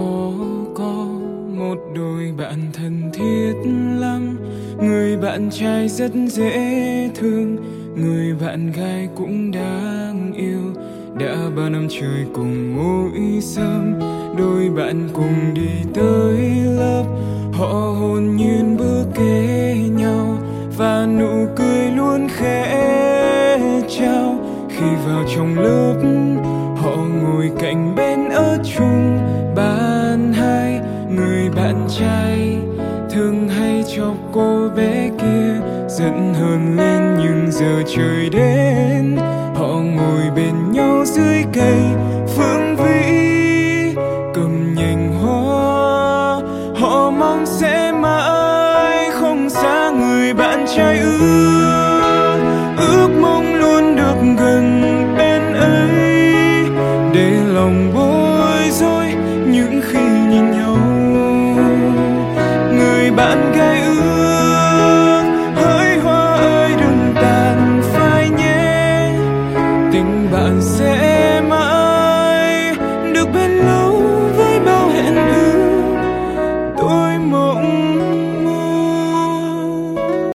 có một đôi bạn thân thiết lắm. Người bạn trai rất dễ thương, người bạn gái cũng đáng yêu. Đã bao năm trời cùng mỗi sớm, đôi bạn cùng đi tới lớp. Họ hồn nhiên bước kế nhau và nụ cười luôn khẽ trao. Khi vào trong lớp, họ ngồi cạnh bên ở chung bàn hai. Người bạn trai thường hay chọc cô bé kia, giận hờn lên nhưng giờ trời đến. Họ ngồi bên nhau dưới cây phương vĩ, cầm nhành hoa. Họ mong sẽ mãi không xa người bạn trai ước mong luôn được gần bên ấy, để lòng bối rối những khi nhìn nhau. Người bạn gái ước hỡi hoa ơi đừng tàn phai nhé, tình bạn sẽ mãi được bên lâu.